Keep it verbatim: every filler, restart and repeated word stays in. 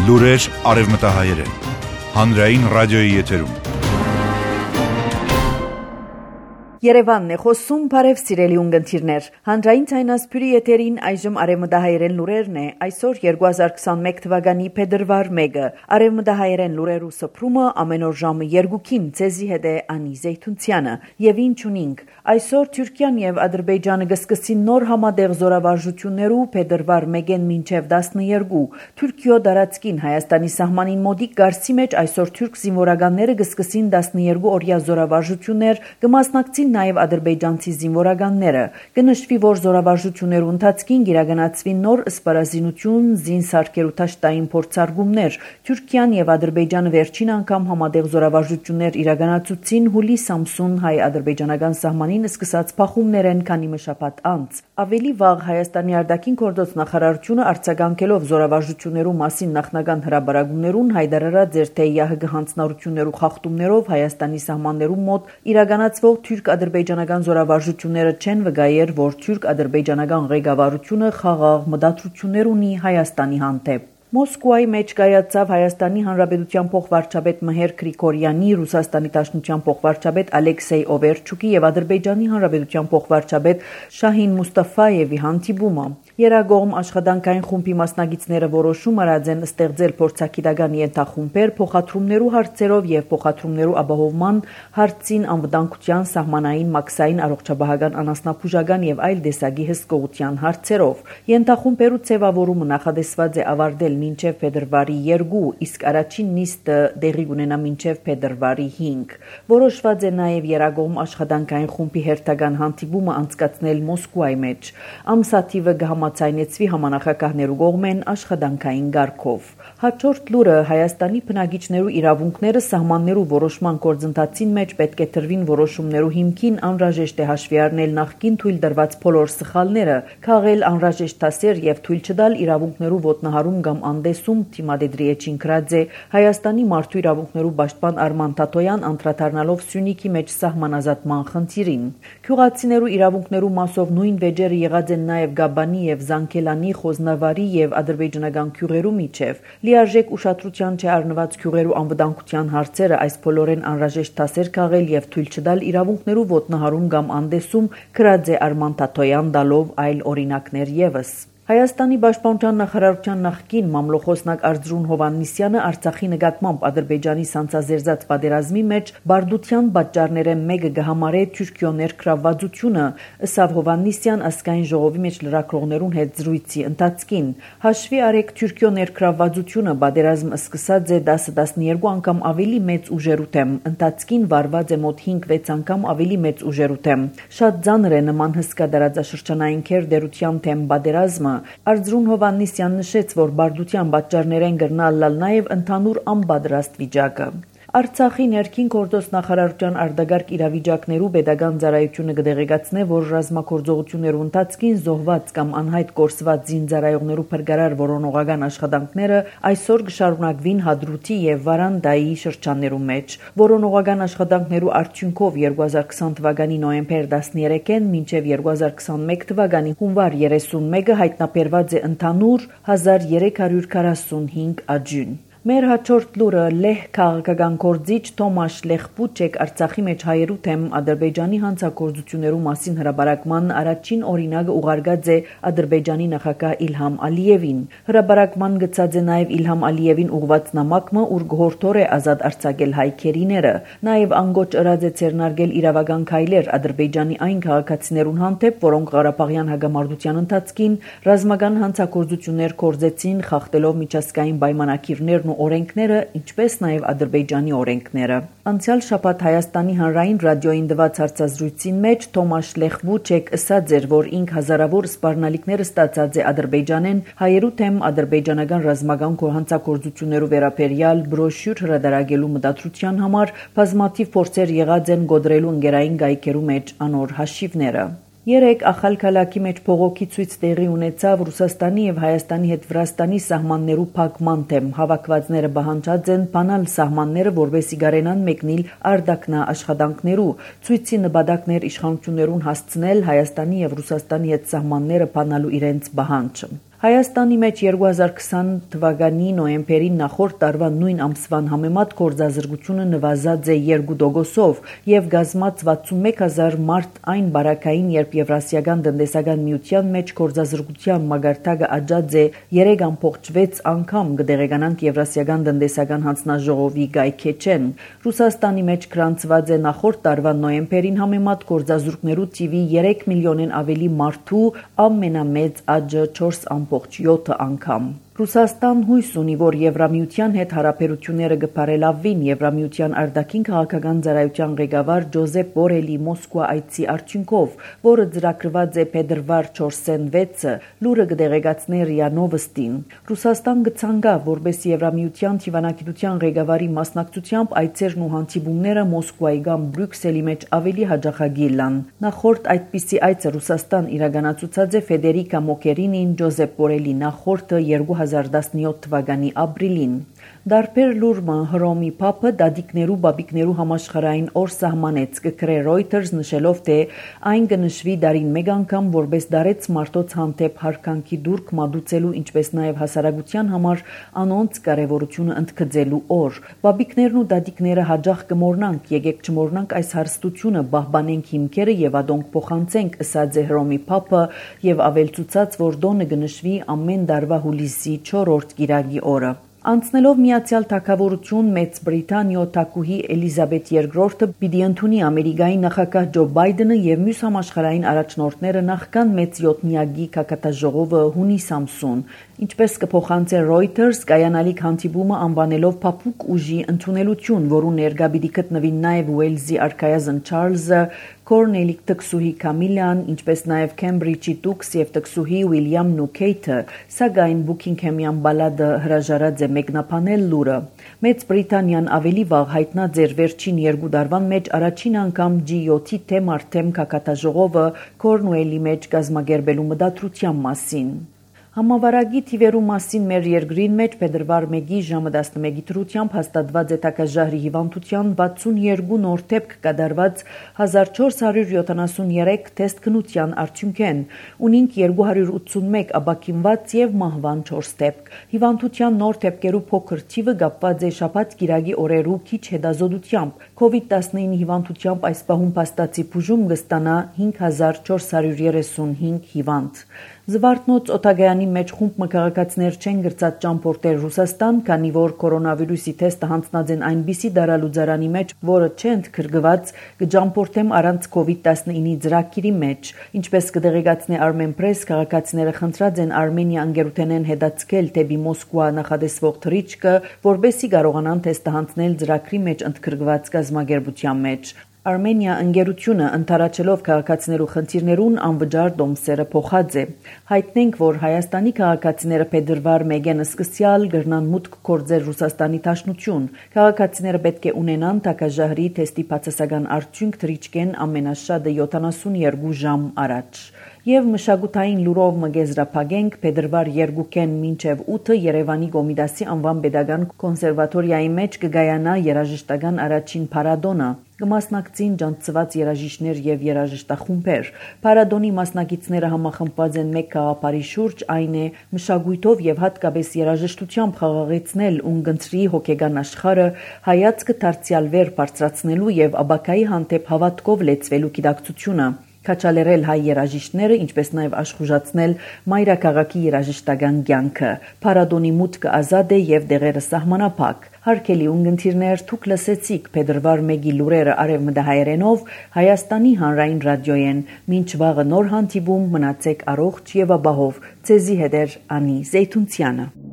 Լուրեր արևմտահայերեն, հանրային ռադիոյի եթերում։ Երևանն է խոսում, բարև սիրելի ունգընթիրներ։ Հանրային ցայնասփյուրի եթերին այժմ արևմտահայերեն լուրերն է, այսօր երկու հազար քսանմեկ թվականի փետրվար մեկը։ Արևմտահայերեն լուրերու սփռումը ամեն օր ժամը երկուքին ցեզի հետ է Անի Զեյթունցյանը։ Եվ ինչ ունինք։ Այսօր Թուրքիան եւ Ադրբեջանը կսկսին նոր համատեղ զորավարժություններու փետրվար մեկին մինչեւ տասներկու։ Թուրքիո դարածքին Հայաստանի սահմանին մոտիկ Գարսի մեջ այսօր թուրք զինվորականները կսկսին տասներկու օրյա զորավարժություններ, կմասնակցին նաև ադրբեջանցի զինվորականները։ Կնշվի, որ զորավարժություններու ընթացքին կիրականացվին նոր սպառազինություն, զինսարքերու թաշտային փորձարկումներ։ Թուրքիան եւ Ադրբեջանը վերջին անգամ համատեղ զորավարժություններ իրականացուցին հուլիս ամսուն հայ-ադրբեջանական սահմանին սկսած փախումներ են քանի մի շաբաթ անց։ Ավելի վաղ Հայաստանի արտաքին գործոց նախարարությունը արձագանքելով զորավարժություններու մասին նախնական հրաբարակումներուն հայտարարած էր, թե ՀՀԿ հանձնառություններու խախտումներով Հայաստանի սահմաններու մոտ իրականացվող թուրք-ադրբեջանական զորավարժությունները չեն վկայեր, որ թուրք-ադրբեջանական ղեկավարությունը խաղաղ մտադրություններ ունի Հայաստանի հանդեպ։ Մոսկվայի մեջ կայացավ Հայաստանի Հանրապետության փոխվարչապետ Մհեր Գրիգորյանի, Ռուսաստանի Դաշնության փոխվարչապետ Ալեքսեյ Օվերչուկի եւ Ադրբեջանի Հանրապետության փոխվարչապետ Շահին Մուստաֆայևի հանդիպումը։ Երագողմ աշխատանքային խումբի մասնակիցները որոշում արած են ստեղծել փորձագիտական ենթախումբեր փոխադրումներու հարցերով եւ փոխադրումներու ապահովման հարցին անվտանգության, սահմանային, մաքսային, առողջապահական, անասնաբուժական եւ այլ տեսակի հսկողության հարցերով։ Ենթախումբերու ձևավորումը նախադեсված է ավարտել մինչև փետրվարի երկու, իսկ առաջին նիստը տեղի կունենա մինչև փետրվարի հինգ։ Որոշված է նաև երագողմ աշխատանքային խումբի հերթական հանդիպումը անցկացնել Մոսկվայի մեջ։ Ամսաթիվը կհամաձայնեցվի համանախագահներու կողմեն աշխատանքային կարգով։ Հաջորդ լուրը Հայաստանի բնակիչներու իրավունքները սահմաններու որոշման գործընթացին մեջ պետք է տրվին որոշումներու հիմքին անհրաժեշտ է հաշվի առնել նախկին թույլ տրված բոլոր սխալները, քաղել անհրաժեշտ դասեր եւ թույլ չտալ իրավունքներու ոտնահարում կամ անդեսում թիմադեդրի էջին գրած է Հայաստանի մարդու իրավունքներու պաշտպան Արման Թաթոյան անդրադառնալով Սյունիքի մեջ սահմանազատման խնդիրին։ Գյուղացիներու իրավունքներու մասով նույն վեճերը եղած են նաև Գաբանի եւ Զանգելանի, Խոզնավարի եւ ադրբեջանական գյուղերու միջև։ Լիարժեք ուշադրության չառնված գյուղերու անվտանգության հարցերը այս բոլորեն անհրաժեշտ դասեր քաղել եւ թույլ չտալ իրավունքներու ոտնահարում կամ անդեսում գրած է Արման Թաթոյան դալով այլ օրինակներ եւս։ Հայաստանի պաշտպանության նախարարության նախկին մամլոխոսնակ Արծրուն Հովհաննիսյանը Արցախի նկատմամբ Ադրբեջանի սանձազերծած պատերազմի մեջ բարդության պատճառները մեկը կհամարե Թուրքիո ներգրավվածությունը, ըստ Հովհաննիսյան ազգային ժողովի մեջ լրագրողներուն հետ զրույցի ընթացքին։ Հաշվի արեք Թուրքիո ներգրավվածությունը պատերազմ սկսած է դեսը տասներկու անգամ ավելի մեծ ուժերութեմ, ընթացքին վարված է մոտ հինգ-վեց անգամ ավելի մեծ ուժերութեմ։ Շատ ծանր է նման հսկա դարաձաշրջանային քերդերության թեմ պատերազմը։ Արծրուն Հովհաննիսյան նշեց, որ բարդության պատճառներեն կրնալ լալ նաև ընդհանուր անպատրաստ վիճակը։ Արցախի ներքին գործոց նախարարության արտագարկ իրավիճակներու pedagogan ծառայությունը կդեղեկացնե, որ ռազմագործողություններու ընթացքին զոհված կամ անհայտ կորսված զինծառայողներու փրկարար որոնողական աշխատանքները այսօր կշարունակվին Հադրութի եւ Վարանդայի շրջաններու մեջ։ Որոնողական աշխատանքներու արդյունքով երկու հազար քսան թվականի նոյեմբեր տասներեքին մինչեւ երկու հազար քսանմեկ թվականի հունվար երեսունմեկը հայտնաբերված է ընդհանուր հազար երեք հարյուր քառասունհինգ աճյուն։ Մեր հաջորդ լուրը լեհ քաղաքական գործիչ Թոմաշ Լեխպուչեկ Արցախի մեջ հայերու թեմ Ադրբեջանի հանցագործություններու մասին հրաբարակման առաջին օրինակը ուղարկած է Ադրբեջանի նախագահ Իլհամ Ալիևին։ Հրաբարակման գծած է նաև Իլհամ Ալիևին ուղված նամակը, ուր գորթոր է ազատ արձակել հայքերիները։ Նաև անգոչ ըրած է ցերնարգել իրավական քայլեր Ադրբեջանի այն քաղաքացիներուն հանդեպ, որոնք Ղարաբաղյան հագամարտության ընթացքին ռազմական հանցագործություններ կործեցին, խախտելով միջազգային պայմանագիրներն օրենքները, ինչպես նաև Ադրբեջանի օրենքները։ Անցյալ շաբաթ Հայաստանի հանրային ռադիոյին տված հարցազրույցին մեջ Թոմաշ Լեխպուչեկ ասաց էր, որ ինք հազարավոր սպառնալիքներ ստացած է Ադրբեջանեն հայերու թեմ ադրբեջանական ռազմական հանցագործություններու վերաբերյալ բրոշյուր հրատարակելու մտադրության համար բազմաթիվ փորձեր եղած են գոդրելու ընկերային գայքերու մեջ անոր հաշիվները։ Երեք ախալքալակի մեջ փողոքի ցույց տեղի ունեցավ Ռուսաստանի եւ Հայաստանի հետ Վրաստանի սահմաններու փակման թեմ։ Հավաքվածները բանջած են բանալ սահմանները, որովհետեւ գարենան մեկնիլ արդակնա աշխատանքներու։ Ցույցի նպատակներ իշխանություններուն հասցնել Հայաստանի եւ Ռուսաստանի հետ սահմանները բանալու իրենց բանջը։ Հայաստանի մեջ երկու հազար քսան թվականի նոյեմբերի նախորդ տարվա նույն ամսվան համեմատ գործազրկությունը նվազած է երկու տոկոսով եւ գազմած վաթսունմեկ հազար մարդ այն բարակային, երբ Եվրասիական տնտեսական միության մեջ գործազրկության մագարտակը աճած է երեք ամբողջ վեց անգամ, կդեղեկանանք Եվրասիական տնտեսական հանձնաժողովի գայքեչեն։ Ռուսաստանի մեջ գրանցված է նախորդ տարվա նոյեմբերին համեմատ գործազուրկներու թիվի երեք միլիոնեն ավելի մարդու ամենամեծ աճը չորս ամբողջ յոթ անգամ։ Ռուսաստան հույս ունի, որ Եվրամիության հետ հարաբերությունները կփարելավվին։ Եվրամիության արտաքին քաղաքական ծառայության ղեկավար Ջոզեփ Բորելի Մոսկվա այցի արդյունքով, որը ծրագրված է փետրվար չորսին վեցը, լուրը կդեղեկացնի ՌԻԱ Նովոստին։ Ռուսաստան կցանկա, որպես Եվրամիության թիվանագիտության ղեկավարի մասնակցությամբ այցերն ու հանդիպումները Մոսկվայի կամ Բրյուսելի մեջ ավելի հաջողագիր լան։ Նախորդ այդպիսի այցը Ռուսաստան իրականացուցած է Ֆեդերիկա Մոգերինին, Ջոզեփ Բորելի նախորդը երկու հազար տասնյոթ թվականի ապրիլին։ Դարբեր լուրմը Հռոմի Փափը դադիկներու բաբիկներու համաշխարհային օր սահմանեց, կգրե Reuters նշելով, թե այն կնշվի դարին մեկ անգամ որպես դարեց մարդոց հանդեպ հարկանքի դուրք մատուցելու, ինչպես նաև հասարակության համար անոնց կարևորությունը ընդգծելու օր։ Բաբիկներն ու դադիկները հաջող կմոռնանք, եկեք չմոռնանք այս հարստությունը, պահպանենք հիմքերը եւ ադոնք փոխանցենք, ըսած է Հռոմի Փափը եւ ավելցուցած, որ դոնը կնշվի ամեն դարվա հուլիսի չորրորդ կիրակի օրը։ Անցնելով Միացյալ Թագավորություն Մեծ Բրիտանիա թագուհի Էլիզաբեթ երկրորդը պիտի ընդունի Ամերիկայի նախագահ Ջո Բայդենը եւ մյուս համաշխարհային առաջնորդները նախքան մեծ յոթնյակի կակատաժողովը հունիս ամսուն, ինչպես կփոխանցե Reuters, կայանալիք հանդիպումը անվանելով փափուկ ուժի ընդունելություն, որու ներկա պիտի գտնվին նաեւ Ուելզի արքայազն Չարլզը, Կորնելի տկսուհի Կամիլան, ինչպես նաև Քեմբրիջի տուքս եւ տկսուհի Ուիլյամն ու Քեյթը, սակայն Բուքինգհեմյան բալադը հրաժարած է մեկնաբանել լուրը։ Մեծ Բրիտանիան ավելի վաղ հայտնած էր վերջին երկու տարվան մեջ առաջին անգամ Ջի յոթի թեմ առ թեմ կակատաժողովը Կորնուելի մեջ կազմակերպելու մտադրության մասին։ Համավարակի թիվերու մասին մեր երկրին մեջ փետրվար մեկի ժամը տասնմեկի դրությամբ հաստատված է տակաժահրի հիվանդության վաթսունյոթ նոր դեպք կատարված հազար չորս հարյուր յոթանասունյոթ թեստ քնության արդյունքեն, ունինք երկու հարյուր ութսունմեկ ապաքինված եւ մահվան չորս դեպք։ Հիվանդության նոր դեպքերու փոքր թիվը կապված է շաբաթ կիրակի օրերու քիչ հետազոտությամբ։ կովիդ տասնինը հիվանդությամբ այս պահում փաստացի բուժում կստանա հինգ հազար չորս հարյուր երեսունհինգ հիվանդ։ Զվարթնոց օտագայանի մեջ խումբ մկաղակացներ չեն գրծած ճամփորդել Ռուսաստան, քանի որ կորոնավիրուսի թեստը հանձնած են այնպիսի դարալուծարանի մեջ, որը չէ ընդգրկված կճամփորդեմ առանց կովիդ տասնինի ծրագիրի մեջ, ինչպես կդեղեկացնի Armen Press, քաղաքացիները խնդրած են Արմենիա ընկերութենեն հետաձգել դեպի Մոսկվա նախադեсվող թռիչքը, որբեսի կարողանան թեստը հանձնել ծրագրի մեջ ընդգրկված կազմակերպության մեջ։ Արմենիա ընկերությունը ընդառաջելով քաղաքացիներու խնդիրներուն անվճար դոմսերը փոխած է։ Հայտնենք, որ Հայաստանի քաղաքացիները փետրվար մեկին սկսյալ գրնան մուտք գործել Ռուսաստանի Դաշնություն։ Քաղաքացիները պետք է ունենան տակաժահրի թեստի բացասական արդյունք թռիչքեն ամենաշատը յոթանասունյոթ ժամ առաջ։ Եվ մշակութային լուրով մգեզրափակենք փետրվար երկուքեն մինչև ութը Երևանի Կոմիտասի անվան պետական կոնսերվատորիայի մեջ կգայանա երաժշտական առաջին փառատոնը։ Կմասնակցին ջանցված երաժիշտներ եւ երաժշտախումբեր։ Փառատոնի մասնակիցները համախմբված են մեկ գաղափարի շուրջ, այն է մշակույթով եւ հատկապես երաժշտությամբ խաղաղեցնել ունգընտրի հոգեգան աշխարհը, հայացքը դարձյալ վեր բարձրացնելու եւ աբակայի հանդեպ հավատքով լեցվելու գիտակցությունը։ Քաչալերել հայ երաժիշտները, ինչպես նաև աշխուժացնել մայրաքաղաքի երաժշտական կյանքը։ Փառատոնի մուտքը ազատ է եւ դեղերը սահմանափակ։ Հարգելի ունգընտիրներ, դուք լսեցիք փետրվար մեկի լուրերը արևմտահայերենով Հայաստանի հանրային ռադիոյեն։ Մինչ վաղը նոր հանդիպում, մնացեք առողջ եւ ապահով։ Ձեզի հետ է Անի Զեյթունցյանը։